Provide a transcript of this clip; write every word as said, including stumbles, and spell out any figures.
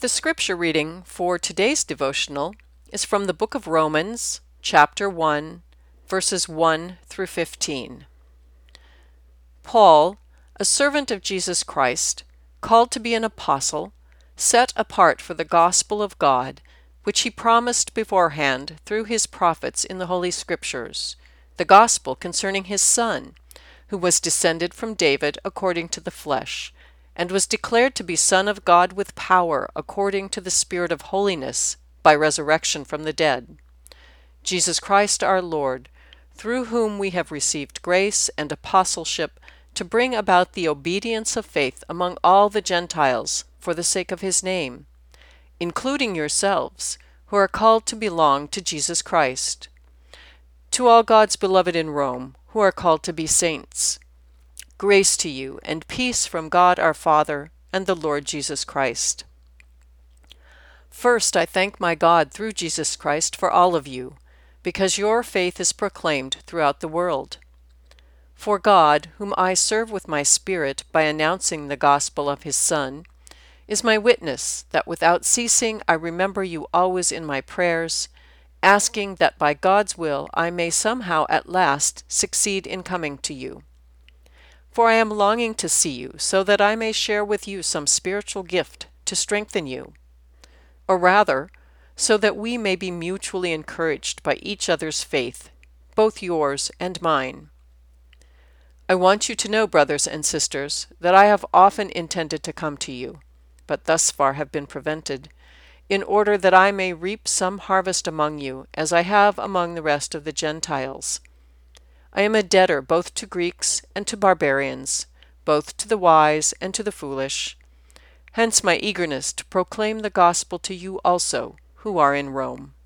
The scripture reading for today's devotional is from the book of Romans, chapter one, verses one through fifteen. Paul, a servant of Jesus Christ, called to be an apostle, set apart for the gospel of God, which he promised beforehand through his prophets in the Holy Scriptures, the gospel concerning his Son, who was descended from David according to the flesh, and was declared to be Son of God with power according to the Spirit of holiness by resurrection from the dead. Jesus Christ our Lord, through whom we have received grace and apostleship to bring about the obedience of faith among all the Gentiles for the sake of his name, including yourselves, who are called to belong to Jesus Christ. To all God's beloved in Rome, who are called to be saints, grace to you and peace from God our Father and the Lord Jesus Christ. First, I thank my God through Jesus Christ for all of you, because your faith is proclaimed throughout the world. For God, whom I serve with my spirit by announcing the gospel of his Son, is my witness that without ceasing I remember you always in my prayers, asking that by God's will I may somehow at last succeed in coming to you. For I am longing to see you, so that I may share with you some spiritual gift to strengthen you, or rather, so that we may be mutually encouraged by each other's faith, both yours and mine. I want you to know, brothers and sisters, that I have often intended to come to you, but thus far have been prevented, in order that I may reap some harvest among you, as I have among the rest of the Gentiles. I am a debtor both to Greeks and to barbarians, both to the wise and to the foolish. Hence my eagerness to proclaim the gospel to you also, who are in Rome.